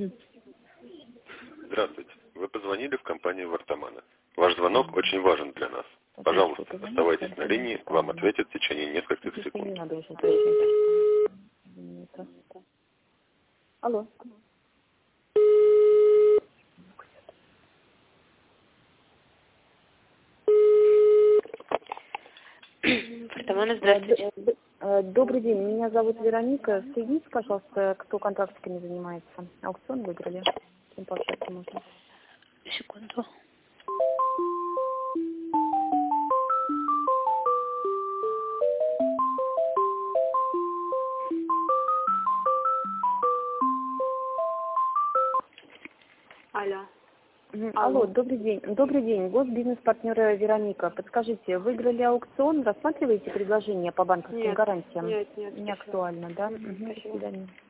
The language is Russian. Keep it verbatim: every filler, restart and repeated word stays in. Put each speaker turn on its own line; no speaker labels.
Здравствуйте. Вы позвонили в компанию Вартамана. Ваш звонок очень важен для нас. Пожалуйста, оставайтесь на линии, вам ответят в течение нескольких секунд.
Алло.
Вартамана, здравствуйте.
Добрый день, меня зовут Вероника. Соедините, пожалуйста, кто контрактиками занимается. Аукцион выиграли. С кем пообщаться можно?
Секунду. Алло.
Алло, добрый день. Добрый день. Госбизнес-партнера Вероника. Подскажите, выиграли аукцион, рассматриваете предложение по банковским
Нет,
гарантиям?
Нет, нет.
Не актуально, да? Угу, до свидания.